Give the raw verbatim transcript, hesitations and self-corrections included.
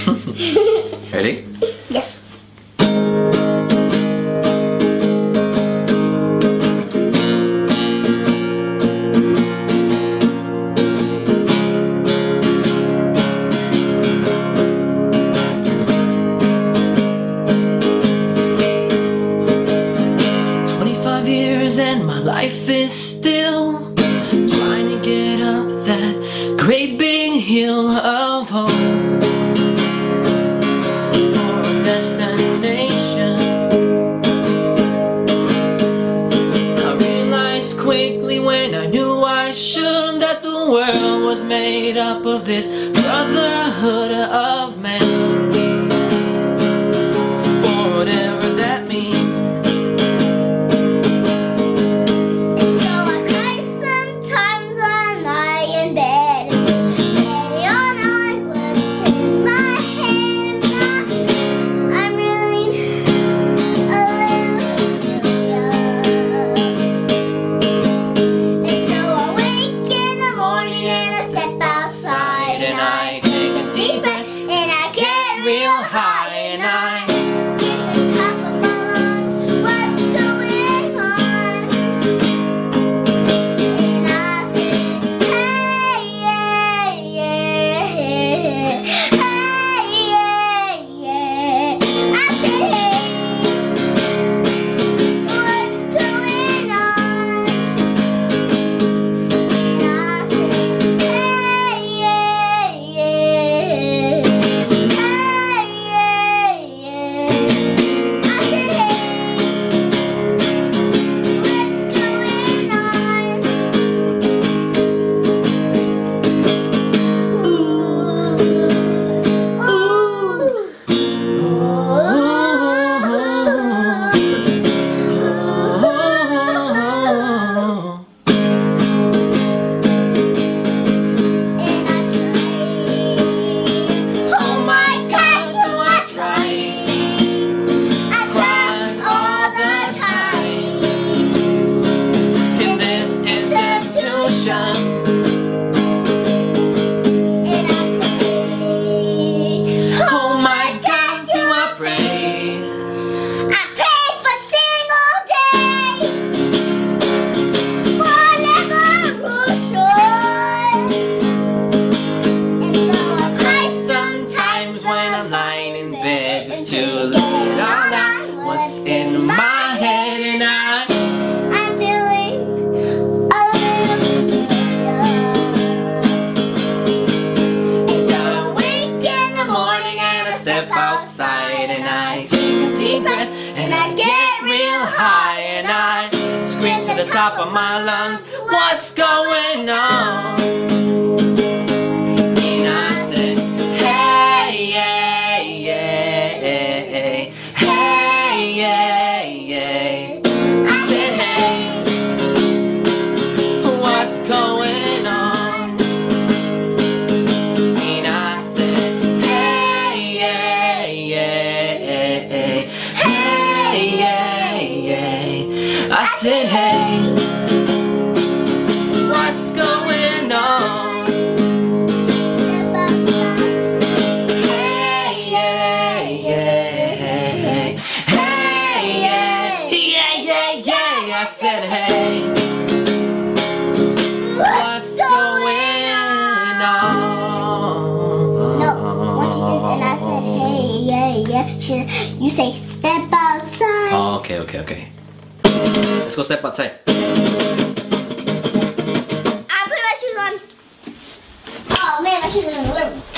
Ready? Yes. twenty-five years and my life is still trying to get up that great big hill of hope for a destination. I realized quickly when I knew I should that the world was made up of this brotherhood of man, for whatever that means. Real high and I skip the top of my lungs. What's going on? And I said, hey, yeah, yeah, hey, yeah, yeah. I said, hey, what's going on? And I said, hey, yeah, yeah. To look at all that what's in my head, and I I'm feeling a little familiar. so I wake in the morning and I step outside and I take a deep breath and I get real high and I scream to the top of my lungs, what's going on? And I said, hey, yeah, yeah, hey, yeah, yeah. I said, hey, what's going on? And I said, hey, yeah, yeah, hey, yeah, yeah. I said, hey, what's going on? I said, hey, what's going on? No, when she says, and I said, hey, yeah, yeah, she, you say, step outside. Oh, okay, okay, okay. Let's go step outside. I put my shoes on. Oh man, my shoes are in the living room.